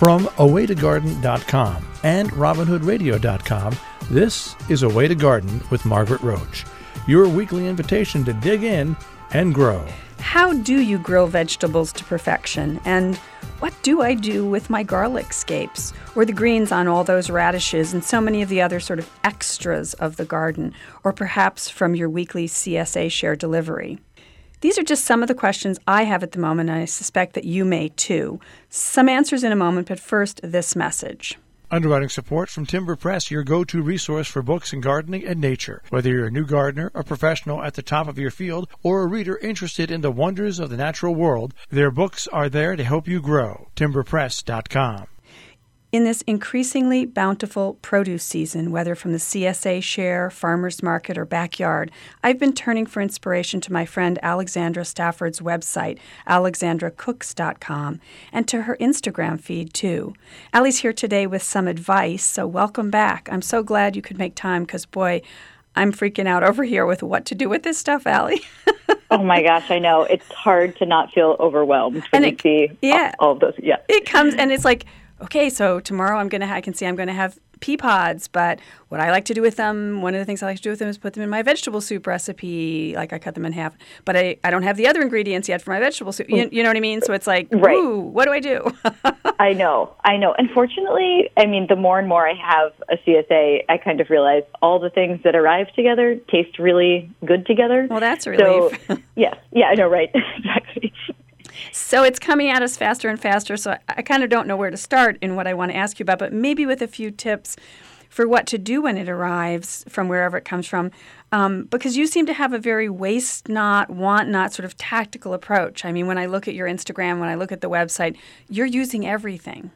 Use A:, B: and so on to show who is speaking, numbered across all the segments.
A: From awaytogarden.com and robinhoodradio.com, this is A Way to Garden with Margaret Roach, your weekly invitation to dig in and grow.
B: How do you grill vegetables to perfection? And what do I do with my garlic scapes or the greens on all those radishes and so many of the other sort of extras of the garden, or perhaps from your weekly CSA Share delivery? These are just some of the questions I have at the moment, and I suspect that you may too. Some answers in a moment, but first, this message.
A: Underwriting support from Timber Press, your go-to resource for books in gardening and nature. Whether you're a new gardener, a professional at the top of your field, or a reader interested in the wonders of the natural world, their books are there to help you grow. TimberPress.com.
B: In this increasingly bountiful produce season, whether from the CSA Share, farmer's market, or backyard, I've been turning for inspiration to my friend Alexandra Stafford's website, alexandracooks.com, and to her Instagram feed, too. Allie's here today with some advice, so welcome back. I'm so glad you could make time because, boy, I'm freaking out over here with what to do with this stuff, Allie.
C: Oh, my gosh, I know. It's hard to not feel overwhelmed when you see all of those. Yeah.
B: It comes, and it's like, okay, so tomorrow I'm going to have pea pods, but what I like to do with them, one of the things I like to do with them is put them in my vegetable soup recipe, like I cut them in half. But I don't have the other ingredients yet for my vegetable soup. You know what I mean? So it's like,
C: right.
B: Ooh, what do I do?
C: I know. Unfortunately, I mean, the more and more I have a CSA, I kind of realize all the things that arrive together taste really good together.
B: Well, that's a relief.
C: So, yeah, I know, right? Exactly.
B: So it's coming at us faster and faster, so I kind of don't know where to start in what I want to ask you about, but maybe with a few tips for what to do when it arrives from wherever it comes from, because you seem to have a very waste not, want not sort of tactical approach. I mean, when I look at your Instagram, when I look at the website, you're using everything.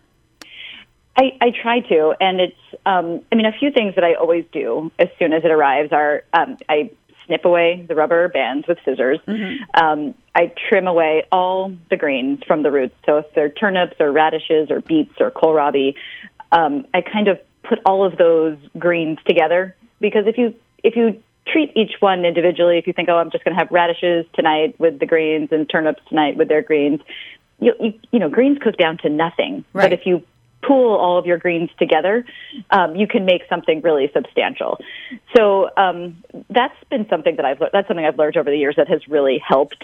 C: I try to, and it's, a few things that I always do as soon as it arrives are I snip away the rubber bands with scissors. Mm-hmm. I trim away all the greens from the roots. So if they're turnips or radishes or beets or kohlrabi, I kind of put all of those greens together, because if you treat each one individually, if you think, I'm just going to have radishes tonight with the greens and turnips tonight with their greens, you know, greens cook down to nothing.
B: Right.
C: But if you pool all of your greens together, you can make something really substantial. So that's been something that I've learned over the years that has really helped.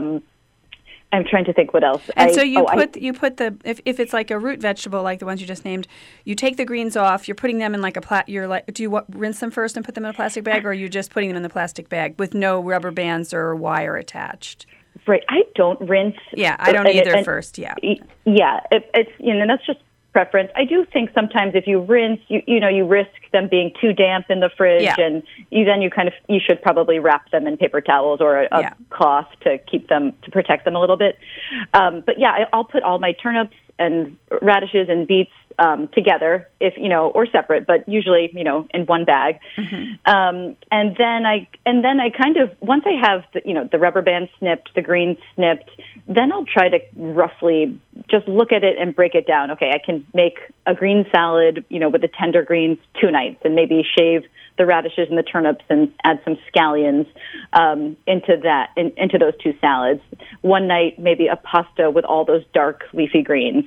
C: I'm trying to think what else.
B: And so you put the if it's like a root vegetable like the ones you just named, you take the greens off. You're putting them in like do you rinse them first and put them in a plastic bag, or are you just putting them in the plastic bag with no rubber bands or wire attached?
C: Right. I don't rinse.
B: Yeah, I don't either first. Yeah.
C: Yeah. It's that's just preference. I do think sometimes if you rinse, you risk them being too damp in the fridge, and you should probably wrap them in paper towels or a cloth to protect them a little bit. But yeah, I'll put all my turnips and radishes and beets together, or separate, but usually, in one bag. Mm-hmm. And then I kind of, once I have the rubber band snipped, the greens snipped, then I'll try to roughly just look at it and break it down. Okay, I can make a green salad, with the tender greens 2 nights, and maybe shave the radishes and the turnips and add some scallions into those 2 salads. One night, maybe a pasta with all those dark leafy greens.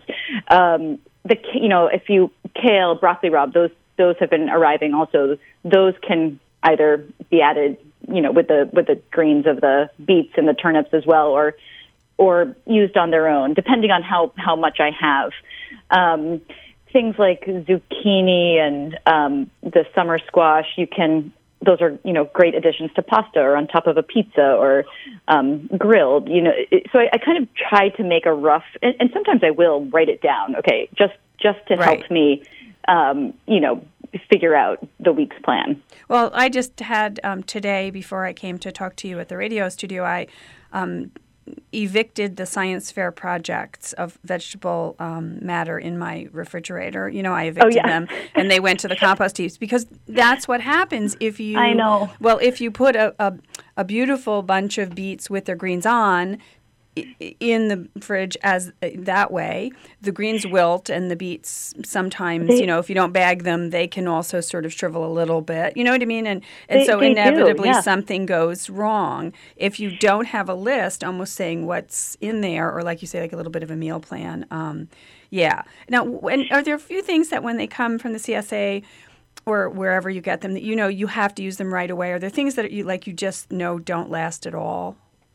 C: If you kale, broccoli rabe, those have been arriving also. Those can either be added, with the greens of the beets and the turnips as well, or used on their own, depending on how much I have. Things like zucchini and the summer squash, those are, great additions to pasta or on top of a pizza or grilled, So I kind of try to make a rough, and sometimes I will write it down, okay, just to help me, figure out the week's plan.
B: Well, I just had today, before I came to talk to you at the radio studio, I evicted the science fair projects of vegetable matter in my refrigerator. I evicted them, and they went to the compost heaps, because that's what happens if you.
C: I know.
B: Well, if you put a beautiful bunch of beets with their greens on, in the fridge as that way. The greens wilt, and the beets sometimes, if you don't bag them, they can also sort of shrivel a little bit. You know what I mean? And so inevitably something goes wrong if you don't have a list almost saying what's in there, or like you say, like a little bit of a meal plan. Now, are there a few things that when they come from the CSA or wherever you get them that you have to use them right away? Are there things that you just know don't last at all?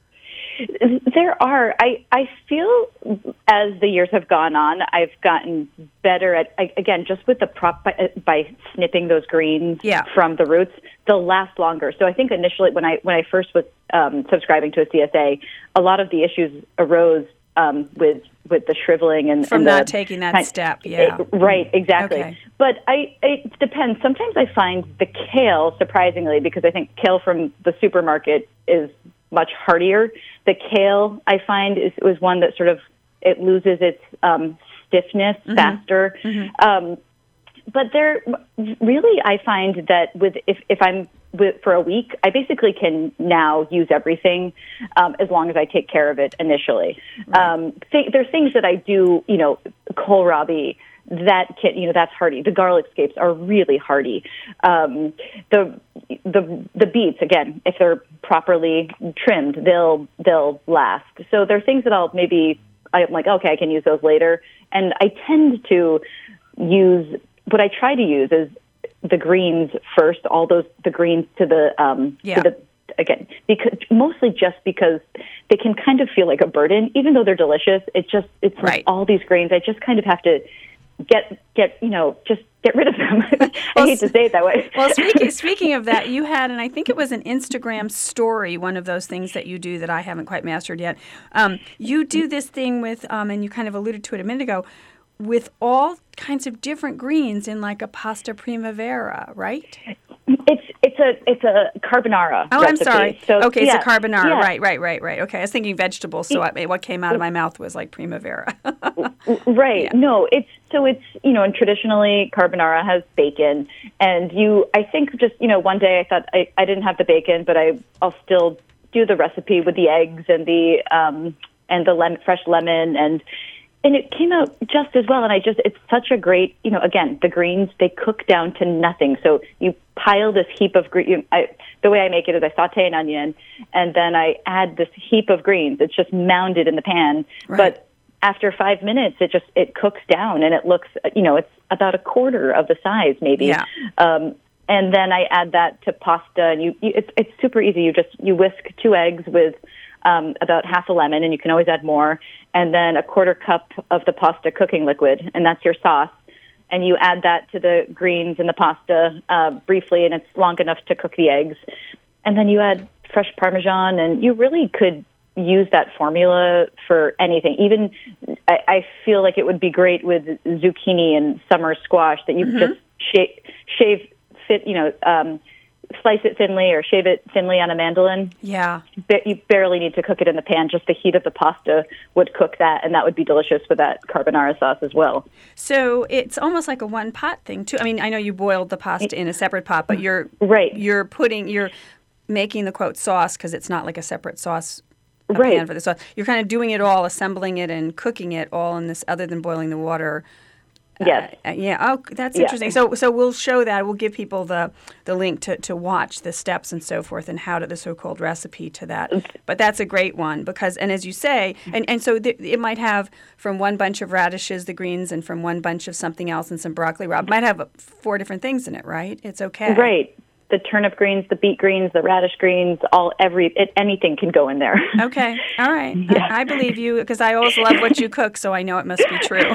C: There are. I feel as the years have gone on, I've gotten better at, again, just with the by snipping those greens from the roots, they'll last longer. So I think initially when I first was subscribing to a CSA, a lot of the issues arose with the shriveling and
B: from not taking that step. Yeah.
C: Right, exactly. Okay. But it depends. Sometimes I find the kale, surprisingly, because I think kale from the supermarket is much hardier. The kale, I find, was one that sort of, it loses its stiffness faster. Mm-hmm. But there, really, I find that if I'm for a week, I basically can now use everything as long as I take care of it initially. Right. There's things that I do, kohlrabi, that can, that's hardy. The garlic scapes are really hardy. The beets, again, if they're properly trimmed, they'll last. So there are things that I'm like, okay, I can use those later. And I tend to use, what I try to use is the greens first, the greens to the, again, mostly just because they can kind of feel like a burden, even though they're delicious. It's right. Like all these grains, I just kind of have to just get rid of them. I hate to say it that way.
B: Well, speaking of that, you had, and I think it was an Instagram story, one of those things that you do that I haven't quite mastered yet. You do this thing with, and you kind of alluded to it a minute ago, with all kinds of different greens in like a pasta primavera, right?
C: It's a carbonara.
B: Oh,
C: recipe.
B: I'm sorry.
C: So,
B: okay, it's a carbonara. Yeah. Right. Okay, I was thinking vegetables, so what came out of my mouth was like primavera.
C: Right.
B: Yeah.
C: No, it's and traditionally carbonara has bacon, and I think just one day I thought I didn't have the bacon, but I'll still do the recipe with the eggs and the fresh lemon and it came out just as well. And it's such a great, again, the greens, they cook down to nothing. So you pile this heap of greens. The way I make it is I saute an onion, and then I add this heap of greens. It's just mounded in the pan. Right. But after 5 minutes, it cooks down, and it looks, it's about a quarter of the size, maybe.
B: Yeah.
C: And then I add that to pasta, and it's super easy. You whisk 2 eggs with about half a lemon, and you can always add more, and then a quarter cup of the pasta cooking liquid, and that's your sauce. And you add that to the greens and the pasta briefly, and it's long enough to cook the eggs. And then you add fresh Parmesan, and you really could use that formula for anything. Even I feel like it would be great with zucchini and summer squash that you just shave slice it thinly or shave it thinly on a mandolin.
B: Yeah.
C: You barely need to cook it in the pan. Just the heat of the pasta would cook that, and that would be delicious with that carbonara sauce as well.
B: So it's almost like a one-pot thing, too. I mean, I know you boiled the pasta in a separate pot, but you're making the, quote, sauce, because it's not like a separate sauce pan for the sauce. You're kind of doing it all, assembling it and cooking it all in this, other than boiling the water.
C: Yes.
B: Oh, that's interesting. So we'll show that. We'll give people the link to watch the steps and so forth and how to the so-called recipe to that. But that's a great one because, and as you say, and so it might have from one bunch of radishes, the greens, and from one bunch of something else and some broccoli rabe. Might have 4 different things in it, right? It's okay.
C: Right. The turnip greens, the beet greens, the radish greens, anything can go in there.
B: Okay. All right. Yeah. I believe you because I always love what you cook, so I know it must be true.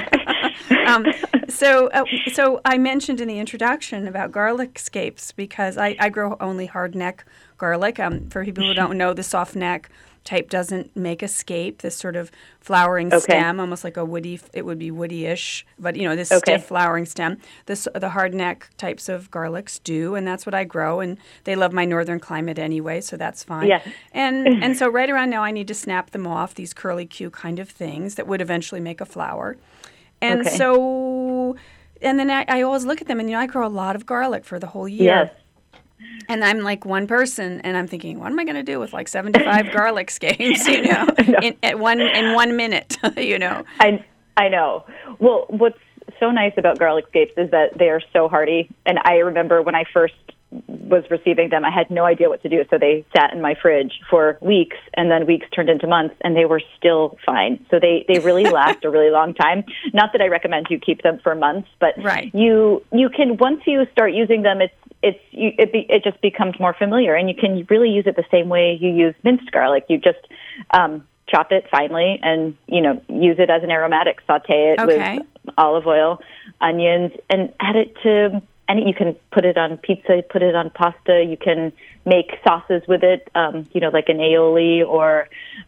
B: So I mentioned in the introduction about garlic scapes because I grow only hard-neck garlic. For people who don't know, the soft neck type doesn't make a scape, this sort of flowering stem, almost like it would be woody-ish, but this stiff flowering stem. The hard neck types of garlics do, and that's what I grow, and they love my northern climate anyway, so that's fine.
C: Yes.
B: And so right around now I need to snap them off, these curly-Q kind of things that would eventually make a flower. And so, and then I always look at them, and I grow a lot of garlic for the whole year.
C: Yes.
B: And I'm like one person, and I'm thinking, what am I going to do with like 75 garlic scapes, in 1 minute,
C: I know. Well, what's so nice about garlic scapes is that they are so hardy. And I remember when I first was receiving them, I had no idea what to do. So they sat in my fridge for weeks, and then weeks turned into months, and they were still fine. So they really last a really long time. Not that I recommend you keep them for months, but you can, once you start using them, it just becomes more familiar, and you can really use it the same way you use minced garlic. You just chop it finely and, use it as an aromatic. Saute it with olive oil, onions, and add it to you can put it on pizza, put it on pasta. You can make sauces with it, like an aioli or,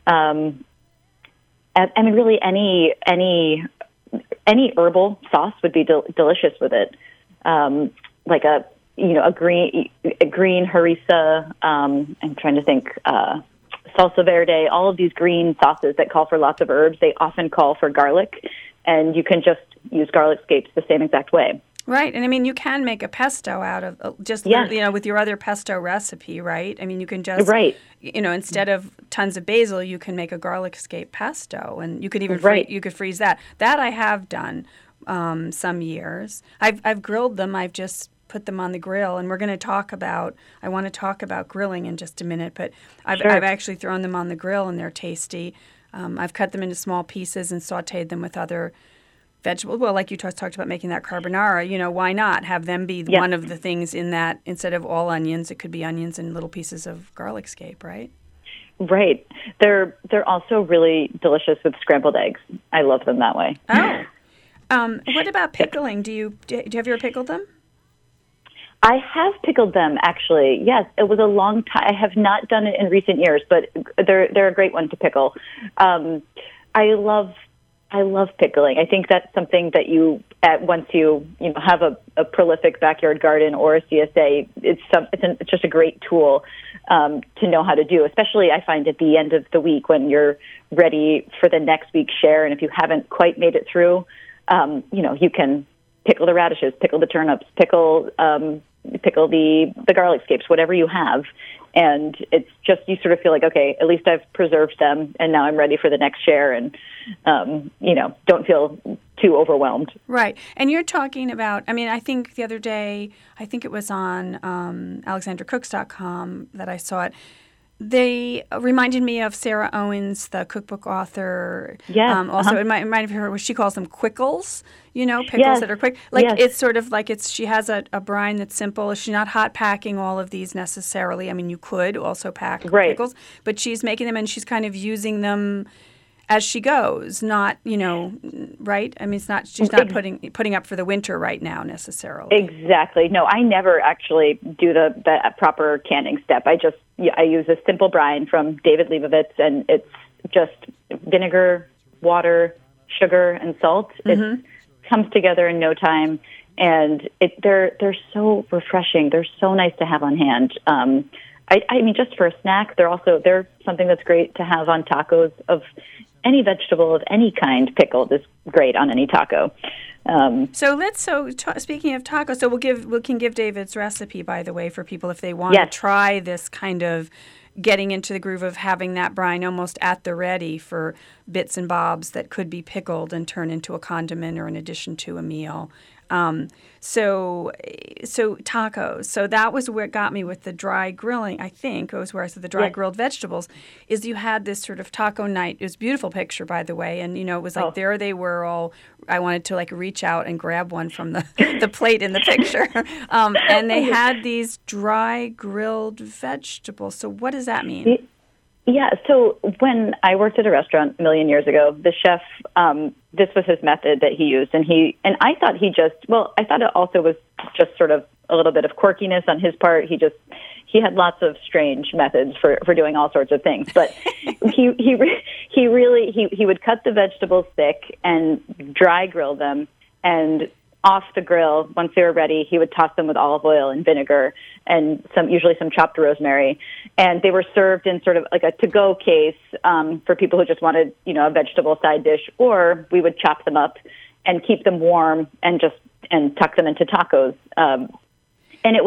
C: really any herbal sauce would be delicious with it. Like a green harissa. I'm trying to think, salsa verde. All of these green sauces that call for lots of herbs, they often call for garlic, and you can just use garlic scapes the same exact way.
B: Right. And I mean, you can make a pesto out of just, with your other pesto recipe, right? I mean, you can just, instead of tons of basil, you can make a garlic scape pesto, and you could even you could freeze that. That I have done some years. I've grilled them. I've just put them on the grill, and I want to talk about grilling in just a minute, but I've actually thrown them on the grill, and they're tasty. I've cut them into small pieces and sauteed them with other vegetables. Well, like you talked about making that carbonara, why not have them be one of the things in that? Instead of all onions, it could be onions and little pieces of garlic scape, right?
C: Right. They're also really delicious with scrambled eggs. I love them that way.
B: Oh. What about pickling? Have you ever pickled them?
C: I have pickled them, actually. Yes, it was a long time. I have not done it in recent years, but they're a great one to pickle. I love pickling. I think that's something that once you have a prolific backyard garden or a CSA, it's just a great tool to know how to do. Especially, I find at the end of the week when you're ready for the next week's share, and if you haven't quite made it through, you can pickle the radishes, pickle the turnips, pickle the garlic scapes, whatever you have. And it's just, you sort of feel like, okay, at least I've preserved them, and now I'm ready for the next share, and, don't feel too overwhelmed.
B: Right. And you're talking about, I think the other day, I think it was on AlexandraCooks.com that I saw it. They reminded me of Sarah Owens, the cookbook author.
C: Yeah.
B: Also, it reminded her what she calls them quickles, pickles that are quick. It's sort of like she has a brine that's simple. She's not hot packing all of these necessarily. I mean, you could also pack pickles, but she's making them, and she's kind of using them as she goes, not, right? I mean, she's not putting up for the winter right now necessarily.
C: Exactly. No, I never actually do the proper canning step. I use a simple brine from David Leibovitz, and it's just vinegar, water, sugar, and salt. Mm-hmm. It comes together in no time, and they're so refreshing. They're so nice to have on hand. I mean, just for a snack, they're something that's great to have on tacos of any vegetable of any kind. Pickled is great on any taco.
B: Speaking of tacos, we can give David's recipe, by the way, for people if they want to try this kind of getting into the groove of having that brine almost at the ready for bits and bobs that could be pickled and turn into a condiment or an addition to a meal. So tacos. So that was what got me with the dry grilling, I think. It was where I said the dry grilled vegetables, is you had this sort of taco night. It was a beautiful picture, by the way. And, it was like there they were all. I wanted to reach out and grab one from the plate in the picture. And they had these dry grilled vegetables. So what does that mean?
C: Yeah, so when I worked at a restaurant a million years ago, the chef, this was his method that he used, and I thought I thought it also was just sort of a little bit of quirkiness on his part. He had lots of strange methods for doing all sorts of things, but he would cut the vegetables thick and dry grill them, and off the grill, once they were ready, he would toss them with olive oil and vinegar and usually some chopped rosemary. And they were served in sort of like a to-go case for people who just wanted, a vegetable side dish, or we would chop them up and keep them warm and tuck them into tacos. And it was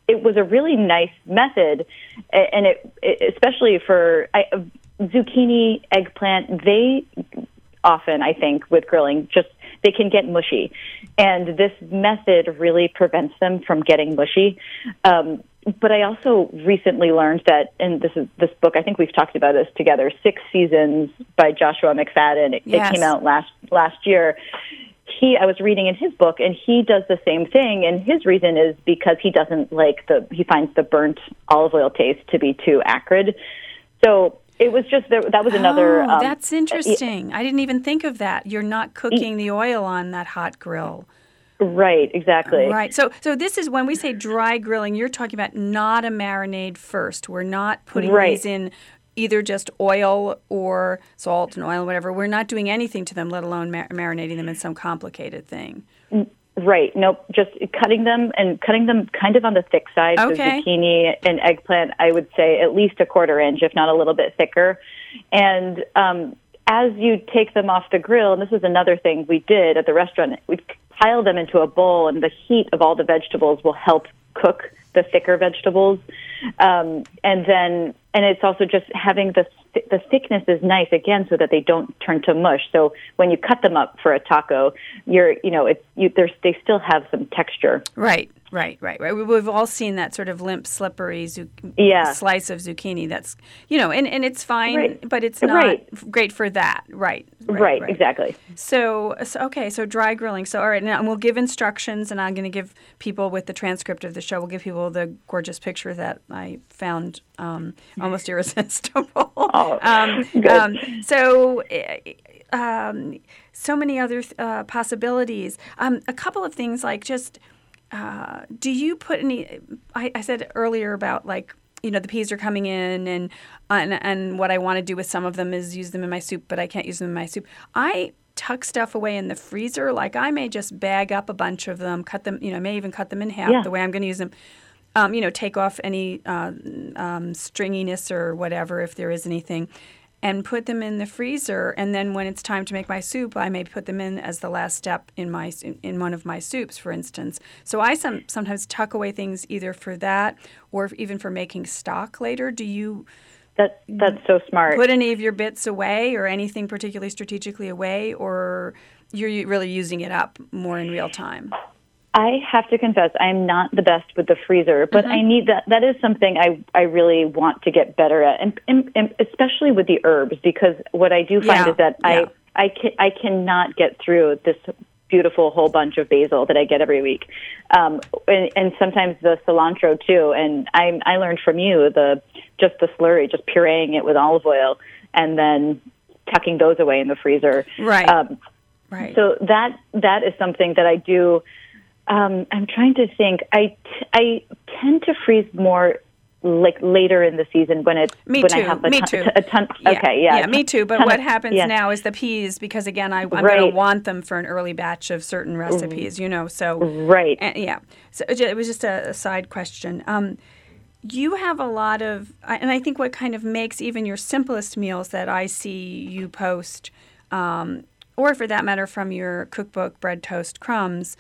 C: it was a really nice method, and it especially for zucchini, eggplant, they often, I think, with grilling, they can get mushy. And this method really prevents them from getting mushy. But I also recently learned that, and this book, I think we've talked about this together, 6 Seasons by Joshua McFadden. It came out last year. I was reading in his book, and he does the same thing, and his reason is because he doesn't he finds the burnt olive oil taste to be too acrid. So it was just, that was another...
B: that's interesting. I didn't even think of that. You're not cooking the oil on that hot grill.
C: Right, exactly.
B: Right. So this is, when we say dry grilling, you're talking about not a marinade first. We're not putting these in either just oil or salt and oil, whatever. We're not doing anything to them, let alone marinating them in some complicated thing.
C: Right. Nope. Just cutting them kind of on the thick side.
B: Okay.
C: The zucchini and eggplant, I would say at least a 1/4 inch, if not a little bit thicker. And as you take them off the grill, and this is another thing we did at the restaurant, we'd pile them into a bowl, and the heat of all the vegetables will help cook the thicker vegetables. And it's also just having the thickness is nice, again, so that they don't turn to mush. So when you cut them up for a taco, they still have some texture.
B: Right. We've all seen that sort of limp, slippery slice of zucchini. That's, and it's fine, but it's not great for that. Right.
C: Exactly.
B: So dry grilling. So, all right, now we'll give instructions, and I'm going to give people, with the transcript of the show, we'll give people the gorgeous picture that I found almost irresistible. So many other possibilities. A couple of things, like just... do you put any? I said earlier about, the peas are coming in, and what I want to do with some of them is use them in my soup, but I can't use them in my soup. I tuck stuff away in the freezer. Like, I may just bag up a bunch of them, cut them. May even cut them in half the way I'm going to use them. Take off any stringiness or whatever, if there is anything, and put them in the freezer. And then when it's time to make my soup, I may put them in as the last step in one of my soups, for instance. So I sometimes tuck away things either for that or even for making stock later. Do you?
C: That's so smart.
B: Put any of your bits away, or anything particularly strategically away, or you're really using it up more in real time?
C: I have to confess, I'm not the best with the freezer, but I need that. That is something I really want to get better at, and especially with the herbs, because what I do find is that I cannot get through this beautiful whole bunch of basil that I get every week, and sometimes the cilantro too. And I learned from you the slurry, just pureeing it with olive oil, and then tucking those away in the freezer.
B: Right. Right.
C: So that is something that I do. I'm trying to think. I tend to freeze more later in the season when I have a ton. Okay,
B: yeah, me too. But what happens now is the peas, because again, I'm going to want them for an early batch of certain recipes. So
C: right.
B: So it was just a side question. You have a lot of, and I think what kind of makes even your simplest meals that I see you post, or for that matter from your cookbook, Bread, Toast, Crumbs.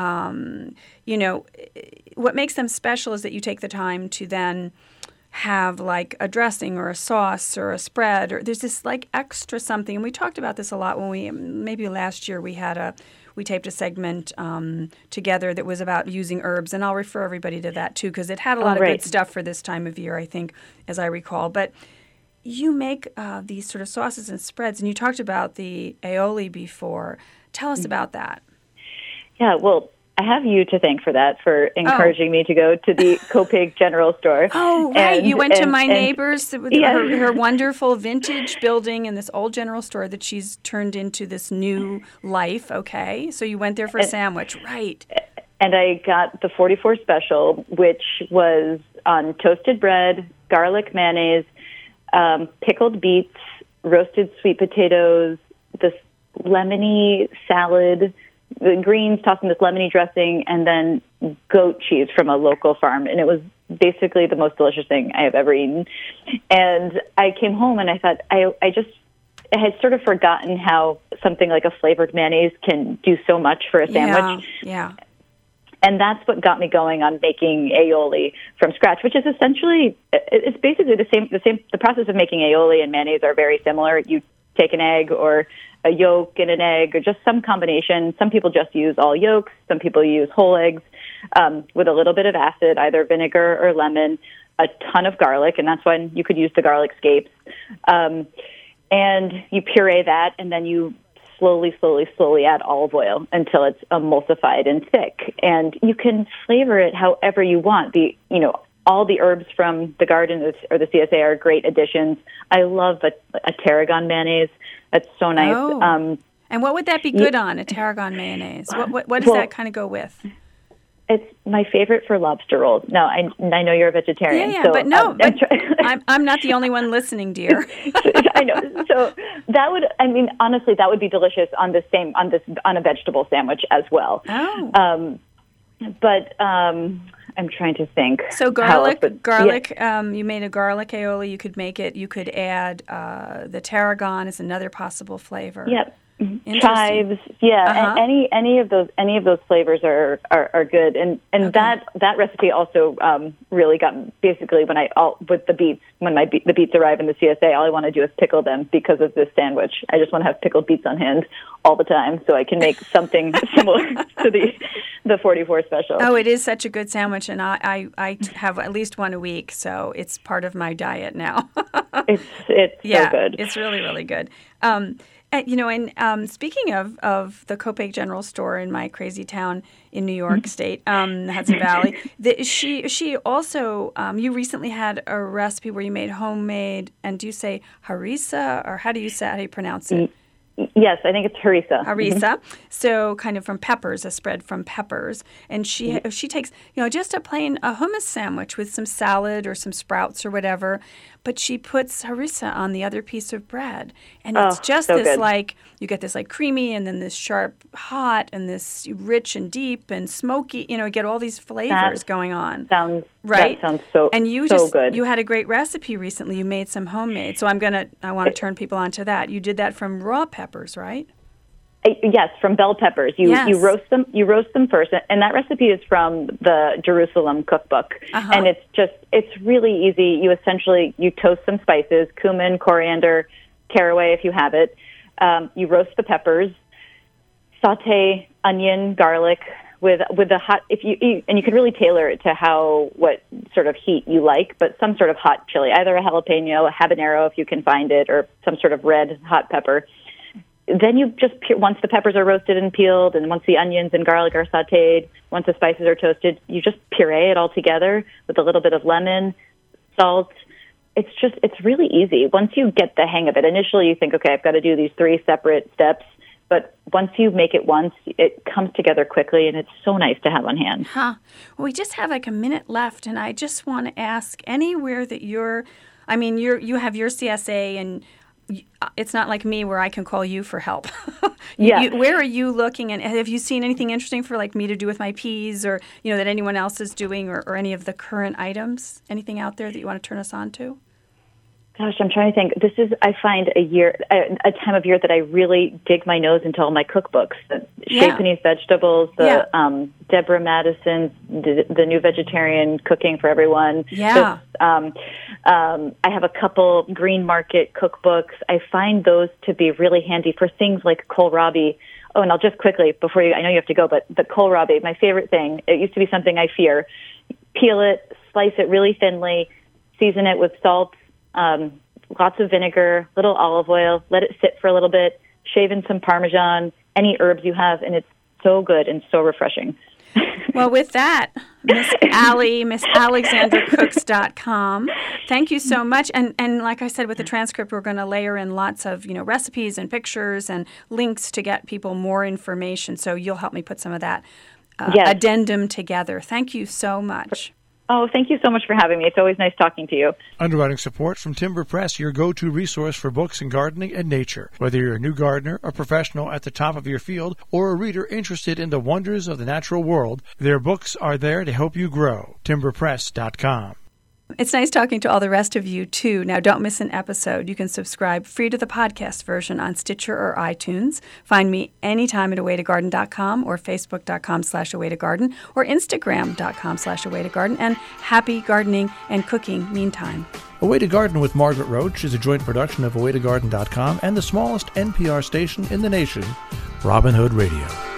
B: What makes them special is that you take the time to then have like a dressing or a sauce or a spread, or there's this like extra something. And we talked about this a lot when maybe last year we taped a segment together that was about using herbs, and I'll refer everybody to that too, because it had a lot of good stuff for this time of year, I think, as I recall. But you make these sort of sauces and spreads, and you talked about the aioli before. Tell us about that.
C: Yeah, well, I have you to thank for that, for encouraging me to go to the Copig General Store.
B: Oh, right. You went to my neighbor's, her wonderful vintage building in this old general store that she's turned into this new life. Okay. So you went there for a sandwich. Right.
C: And I got the 44 special, which was on toasted bread, garlic mayonnaise, pickled beets, roasted sweet potatoes, this lemony salad, the greens tossed in this lemony dressing, and then goat cheese from a local farm. And it was basically the most delicious thing I have ever eaten. And I came home and I thought, I had sort of forgotten how something like a flavored mayonnaise can do so much for a sandwich.
B: Yeah.
C: And that's what got me going on making aioli from scratch, which is essentially, it's basically the same. The process of making aioli and mayonnaise are very similar. You take an egg or a yolk in an egg or just some combination. Some people just use all yolks. Some people use whole eggs with a little bit of acid, either vinegar or lemon, a ton of garlic, and that's when you could use the garlic scapes. And you puree that, and then you slowly add olive oil until it's emulsified and thick. And you can flavor it however you want. All the herbs from the garden or the CSA are great additions. I love a tarragon mayonnaise. That's so nice.
B: Oh. And what would that be good on, a tarragon mayonnaise? What does that kind of go with?
C: It's my favorite for lobster rolls. No, I know you're a vegetarian.
B: Yeah,
C: so
B: but no, I'm not the only one listening, dear.
C: I know. So that would, honestly, that would be delicious on a vegetable sandwich as well.
B: Oh.
C: I'm trying to think.
B: So garlic. Yeah. You made a garlic aioli. You could make it. You could add the tarragon as another possible flavor.
C: Yep. Chives, yeah. Uh-huh. Any of those flavors are good, and okay. that recipe also really got basically with the beets. When the beets arrive in the CSA, all I want to do is pickle them because of this sandwich. I just want to have pickled beets on hand all the time, so I can make something similar to the 44 special.
B: Oh, it is such a good sandwich, and I have at least one a week, so it's part of my diet now.
C: It's so good.
B: It's really, really good. Speaking of the Copiague General Store in my crazy town in New York State, Hudson Valley, she also, you recently had a recipe where you made homemade, and do you say harissa, or how do you pronounce it?
C: Yes, I think it's harissa.
B: Harissa. So kind of from peppers, a spread from peppers. And she takes, just a hummus sandwich with some salad or some sprouts or whatever, but she puts harissa on the other piece of bread. And it's just so this good. You get this creamy and then this sharp hot and this rich and deep and smoky, you get all these flavors going on.
C: That sounds so
B: And you
C: so good.
B: You had a great recipe recently. You made some homemade. So I want to turn people onto that. You did that from raw peppers, right?
C: Yes, from bell peppers. You roast them. You roast them first, and that recipe is from the Jerusalem cookbook. Uh-huh. And it's really easy. You toast some spices: cumin, coriander, caraway if you have it. You roast the peppers, saute onion, garlic with a hot. And you can really tailor it to what sort of heat you like, but some sort of hot chili, either a jalapeno, a habanero if you can find it, or some sort of red hot pepper. Then you just, once the peppers are roasted and peeled, and once the onions and garlic are sautéed, once the spices are toasted, you just puree it all together with a little bit of lemon, salt. It's really easy. Once you get the hang of it, initially you think, okay, I've got to do these 3 separate steps, but once you make it once, it comes together quickly, and it's so nice to have on hand.
B: Huh. Well, we just have a minute left, and I just want to ask, anywhere that you have your CSA, and it's not like me where I can call you for help.
C: Yeah.
B: Where are you looking, and have you seen anything interesting for me to do with my peas, or that anyone else is doing, or any of the current items? Anything out there that you want to turn us on to?
C: Gosh, I'm trying to think. I find a time of year that I really dig my nose into all my cookbooks. Chez Panisse Vegetables, Deborah Madison's, the New Vegetarian Cooking for Everyone.
B: Yeah.
C: I have a couple Green Market cookbooks. I find those to be really handy for things like kohlrabi. Oh, and I'll just quickly, I know you have to go, but the kohlrabi, my favorite thing, it used to be something I fear. Peel it, slice it really thinly, season it with salt, lots of vinegar, little olive oil, let it sit for a little bit, shave in some Parmesan, any herbs you have, and it's so good and so refreshing.
B: Well, with that, Miss AlexandraCooks.com. Thank you so much. And like I said, with the transcript, we're going to layer in lots of recipes and pictures and links to get people more information. So you'll help me put some of that addendum together. Thank you so much.
C: Oh, thank you so much for having me. It's always nice talking to you.
A: Underwriting support from Timber Press, your go-to resource for books in gardening and nature. Whether you're a new gardener, a professional at the top of your field, or a reader interested in the wonders of the natural world, their books are there to help you grow. TimberPress.com.
B: It's nice talking to all the rest of you, too. Now, don't miss an episode. You can subscribe free to the podcast version on Stitcher or iTunes. Find me anytime at awaytogarden.com or facebook.com/awaytogarden or instagram.com/awaytogarden. And happy gardening and cooking meantime.
A: A Way to Garden with Margaret Roach is a joint production of awaytogarden.com and the smallest NPR station in the nation, Robin Hood Radio.